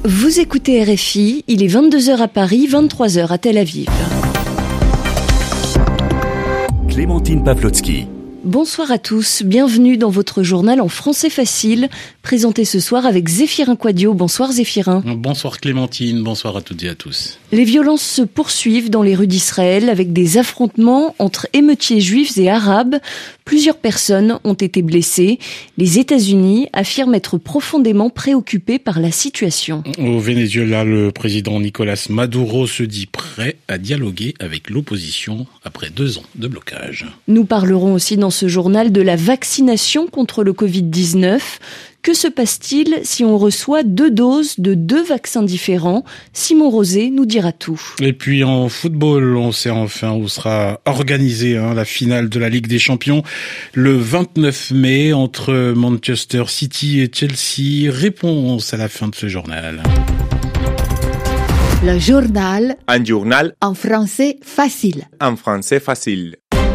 Vous écoutez RFI, il est 22h à Paris, 23h à Tel Aviv. Clémentine Pavlotsky. Bonsoir à tous, bienvenue dans votre journal en français facile, présenté ce soir avec Zéphirin Quadio. Bonsoir Zéphirin. Bonsoir Clémentine, bonsoir à toutes et à tous. Les violences se poursuivent dans les rues d'Israël avec des affrontements entre émeutiers juifs et arabes. Plusieurs personnes ont été blessées. Les États-Unis affirment être profondément préoccupés par la situation. Au Venezuela, le président Nicolás Maduro se dit prêt à dialoguer avec l'opposition après 2 ans de blocage. Nous parlerons aussi dans ce journal de la vaccination contre le Covid-19. Que se passe-t-il si on reçoit 2 doses de 2 vaccins différents? Simon Rosé nous dira tout. Et puis en football, on sait enfin où sera organisée la finale de la Ligue des Champions le 29 mai entre Manchester City et Chelsea. Réponse à la fin de ce journal. Le journal. Un journal. En français facile. En français facile.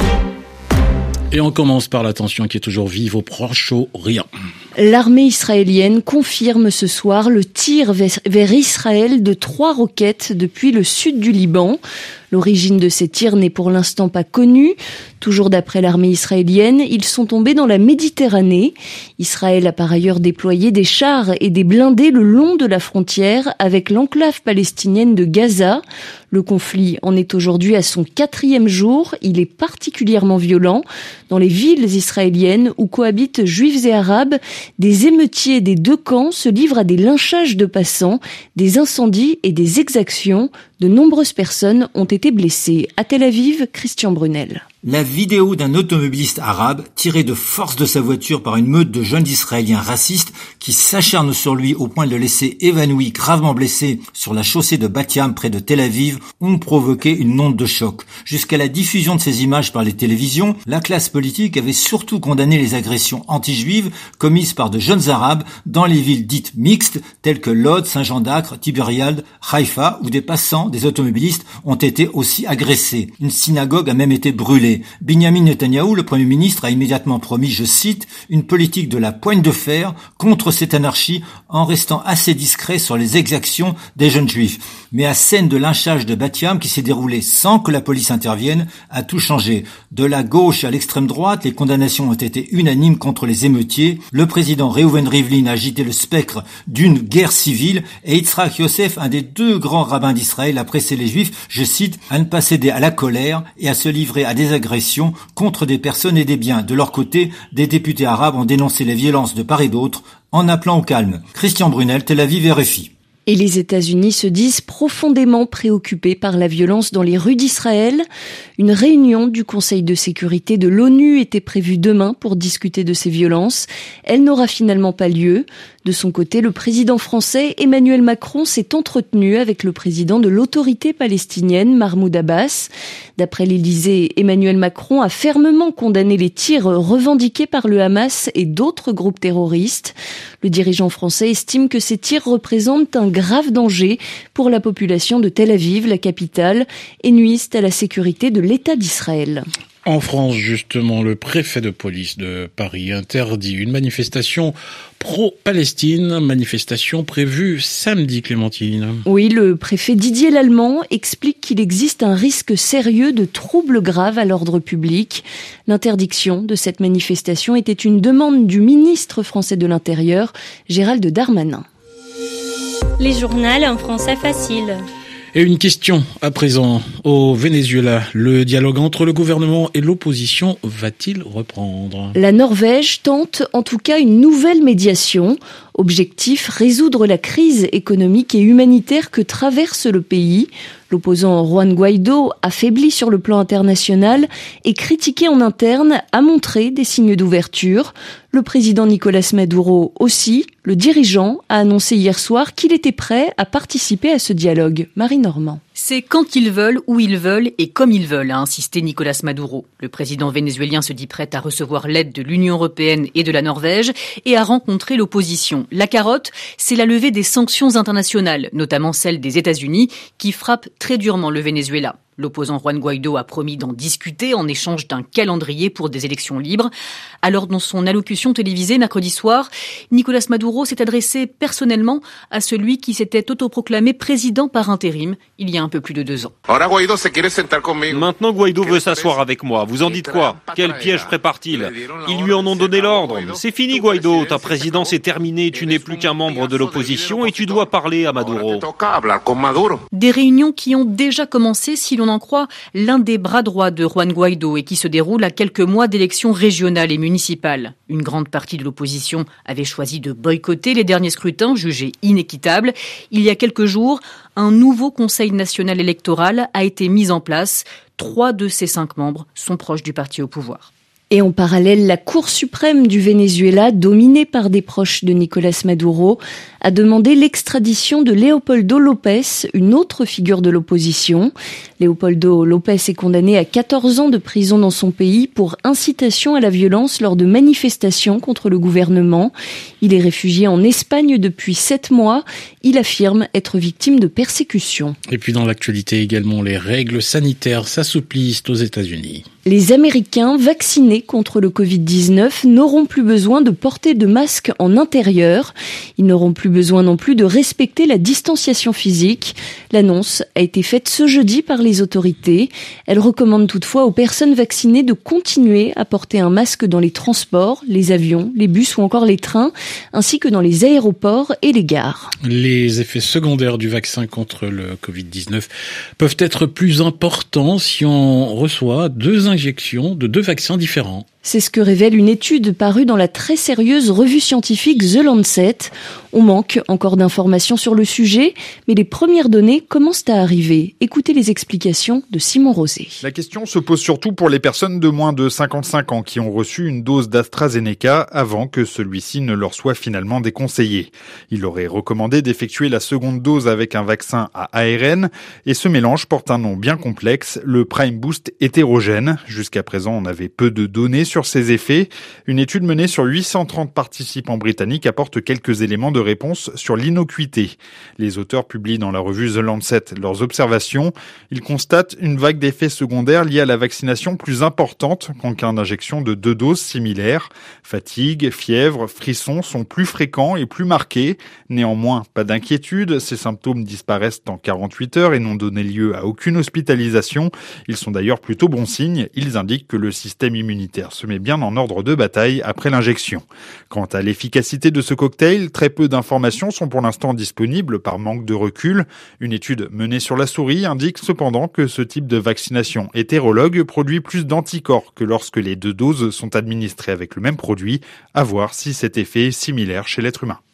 Et on commence par la tension qui est toujours vive au Proche-Orient. L'armée israélienne confirme ce soir le tir vers Israël de 3 roquettes depuis le sud du Liban. L'origine de ces tirs n'est pour l'instant pas connue. Toujours d'après l'armée israélienne, ils sont tombés dans la Méditerranée. Israël a par ailleurs déployé des chars et des blindés le long de la frontière avec l'enclave palestinienne de Gaza. Le conflit en est aujourd'hui à son 4e jour. Il est particulièrement violent. Dans les villes israéliennes où cohabitent juifs et arabes, des émeutiers des 2 camps se livrent à des lynchages de passants, des incendies et des exactions. De nombreuses personnes ont été blessées. À Tel Aviv, Christian Brunel. La vidéo d'un automobiliste arabe tiré de force de sa voiture par une meute de jeunes Israéliens racistes qui s'acharnent sur lui au point de le laisser évanoui, gravement blessé sur la chaussée de Bat-Yam près de Tel Aviv ont provoqué une onde de choc. Jusqu'à la diffusion de ces images par les télévisions, la classe politique avait surtout condamné les agressions anti-juives commises par de jeunes arabes dans les villes dites mixtes telles que Lod, Saint-Jean-d'Acre, Tibériade, Haïfa où des passants, des automobilistes ont été aussi agressés. Une synagogue a même été brûlée. Binyamin Netanyahou, le Premier ministre, a immédiatement promis, je cite, une politique de la poigne de fer contre cette anarchie en restant assez discret sur les exactions des jeunes juifs. Mais la scène de lynchage de Bat-Yam qui s'est déroulée sans que la police intervienne a tout changé. De la gauche à l'extrême droite, les condamnations ont été unanimes contre les émeutiers. Le président Reuven Rivlin a agité le spectre d'une guerre civile et Yitzhak Yosef, un des 2 grands rabbins d'Israël, a pressé les juifs, je cite, à ne pas céder à la colère et à se livrer à des agressions contre des personnes et des biens. De leur côté, des députés arabes ont dénoncé les violences de part et d'autre en appelant au calme. Christian Brunel, Tel Aviv, RFI. Et les États-Unis se disent profondément préoccupés par la violence dans les rues d'Israël. Une réunion du Conseil de sécurité de l'ONU était prévue demain pour discuter de ces violences. Elle n'aura finalement pas lieu. De son côté, le président français Emmanuel Macron s'est entretenu avec le président de l'autorité palestinienne, Mahmoud Abbas. D'après l'Élysée, Emmanuel Macron a fermement condamné les tirs revendiqués par le Hamas et d'autres groupes terroristes. Le dirigeant français estime que ces tirs représentent un grave danger pour la population de Tel Aviv, la capitale, et nuisent à la sécurité de l'État d'Israël. En France, justement, le préfet de police de Paris interdit une manifestation pro-Palestine, manifestation prévue samedi, Clémentine. Oui, le préfet Didier Lallemand explique qu'il existe un risque sérieux de troubles graves à l'ordre public. L'interdiction de cette manifestation était une demande du ministre français de l'Intérieur, Gérald Darmanin. Les journaux en français facile. Et une question à présent. Au Venezuela, le dialogue entre le gouvernement et l'opposition va-t-il reprendre? La Norvège tente en tout cas une nouvelle médiation. Objectif, résoudre la crise économique et humanitaire que traverse le pays. L'opposant Juan Guaidó, affaibli sur le plan international et critiqué en interne, a montré des signes d'ouverture. Le président Nicolás Maduro aussi. Le dirigeant a annoncé hier soir qu'il était prêt à participer à ce dialogue. Marie Normand. C'est quand ils veulent, où ils veulent et comme ils veulent, a insisté Nicolás Maduro. Le président vénézuélien se dit prêt à recevoir l'aide de l'Union européenne et de la Norvège et à rencontrer l'opposition. La carotte, c'est la levée des sanctions internationales, notamment celles des États-Unis, qui frappent très durement le Venezuela. L'opposant Juan Guaidó a promis d'en discuter en échange d'un calendrier pour des élections libres. Alors, dans son allocution télévisée mercredi soir, Nicolás Maduro s'est adressé personnellement à celui qui s'était autoproclamé président par intérim il y a un peu plus de 2 ans. Maintenant, Guaidó veut s'asseoir avec moi. Vous en dites quoi? Quel piège prépare-t-il? Ils lui en ont donné l'ordre. C'est fini, Guaidó. Ta présidence est terminée. Tu n'es plus qu'un membre de l'opposition et tu dois parler à Maduro. Des réunions qui ont déjà commencé, si l'on en croit l'un des bras droits de Juan Guaidó et qui se déroule à quelques mois d'élections régionales et municipales. Une grande partie de l'opposition avait choisi de boycotter les derniers scrutins jugés inéquitables. Il y a quelques jours, un nouveau Conseil national électoral a été mis en place. 3 de ses 5 membres sont proches du parti au pouvoir. Et en parallèle, la Cour suprême du Venezuela, dominée par des proches de Nicolás Maduro, a demandé l'extradition de Leopoldo López, une autre figure de l'opposition. Leopoldo López est condamné à 14 ans de prison dans son pays pour incitation à la violence lors de manifestations contre le gouvernement. Il est réfugié en Espagne depuis 7 mois. Il affirme être victime de persécutions. Et puis dans l'actualité également, les règles sanitaires s'assouplissent aux États-Unis. Les Américains vaccinés contre le Covid-19 n'auront plus besoin de porter de masque en intérieur. Ils n'auront plus besoin non plus de respecter la distanciation physique. L'annonce a été faite ce jeudi par les autorités. Elle recommande toutefois aux personnes vaccinées de continuer à porter un masque dans les transports, les avions, les bus ou encore les trains, ainsi que dans les aéroports et les gares. Les effets secondaires du vaccin contre le Covid-19 peuvent être plus importants si on reçoit 2 injections de 2 vaccins différents. C'est ce que révèle une étude parue dans la très sérieuse revue scientifique The Lancet. On manque encore d'informations sur le sujet, mais les premières données commencent à arriver. Écoutez les explications de Simon Rosé. La question se pose surtout pour les personnes de moins de 55 ans qui ont reçu une dose d'AstraZeneca avant que celui-ci ne leur soit finalement déconseillé. Il aurait recommandé d'effectuer la seconde dose avec un vaccin à ARN et ce mélange porte un nom bien complexe, le Prime Boost hétérogène. Jusqu'à présent, on avait peu de données sur ses effets. Une étude menée sur 830 participants britanniques apporte quelques éléments de réponse sur l'innocuité. Les auteurs publient dans la revue The Lancet leurs observations. Ils constatent une vague d'effets secondaires liés à la vaccination plus importante qu'en cas d'injection de 2 doses similaires. Fatigue, fièvre, frissons sont plus fréquents et plus marqués. Néanmoins, pas d'inquiétude, ces symptômes disparaissent en 48 heures et n'ont donné lieu à aucune hospitalisation. Ils sont d'ailleurs plutôt bons signes. Ils indiquent que le système immunitaire se met bien en ordre de bataille après l'injection. Quant à l'efficacité de ce cocktail, très peu d'informations sont pour l'instant disponibles par manque de recul. Une étude menée sur la souris indique cependant que ce type de vaccination hétérologue produit plus d'anticorps que lorsque les 2 doses sont administrées avec le même produit, à voir si cet effet est similaire chez l'être humain.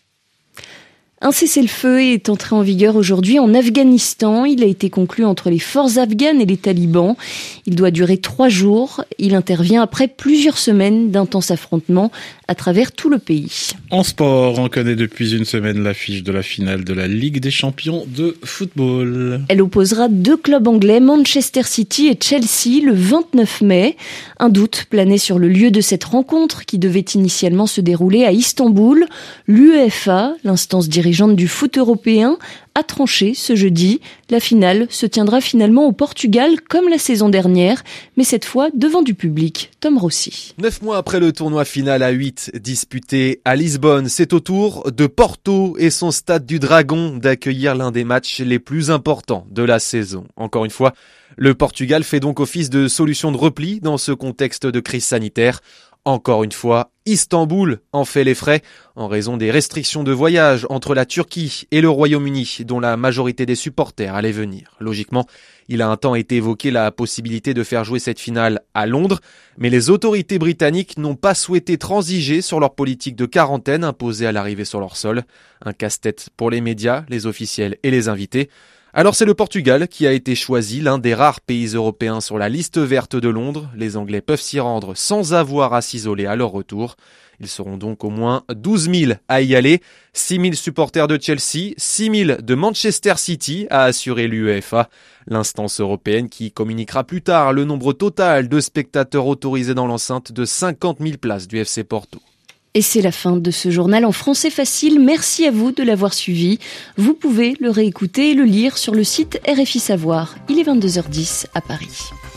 Un cessez-le-feu est entré en vigueur aujourd'hui en Afghanistan. Il a été conclu entre les forces afghanes et les talibans. Il doit durer 3 jours. Il intervient après plusieurs semaines d'intenses affrontements à travers tout le pays. En sport, on connaît depuis une semaine l'affiche de la finale de la Ligue des champions de football. Elle opposera 2 clubs anglais, Manchester City et Chelsea, le 29 mai. Un doute planait sur le lieu de cette rencontre qui devait initialement se dérouler à Istanbul. L'UEFA, l'instance dirigeante du foot européen, a tranché ce jeudi. La finale se tiendra finalement au Portugal comme la saison dernière, mais cette fois devant du public. Tom Rossi. 9 mois après le tournoi final à 8 disputé à Lisbonne, c'est au tour de Porto et son stade du Dragon d'accueillir l'un des matchs les plus importants de la saison. Encore une fois, le Portugal fait donc office de solution de repli dans ce contexte de crise sanitaire. Encore une fois, Istanbul en fait les frais en raison des restrictions de voyage entre la Turquie et le Royaume-Uni dont la majorité des supporters allaient venir. Logiquement, il a un temps été évoqué la possibilité de faire jouer cette finale à Londres, mais les autorités britanniques n'ont pas souhaité transiger sur leur politique de quarantaine imposée à l'arrivée sur leur sol. Un casse-tête pour les médias, les officiels et les invités. Alors c'est le Portugal qui a été choisi, l'un des rares pays européens sur la liste verte de Londres. Les Anglais peuvent s'y rendre sans avoir à s'isoler à leur retour. Ils seront donc au moins 12 000 à y aller. 6 000 supporters de Chelsea, 6 000 de Manchester City, a assuré l'UEFA. L'instance européenne qui communiquera plus tard le nombre total de spectateurs autorisés dans l'enceinte de 50 000 places du FC Porto. Et c'est la fin de ce journal en français facile. Merci à vous de l'avoir suivi. Vous pouvez le réécouter et le lire sur le site RFI Savoir. Il est 22h10 à Paris.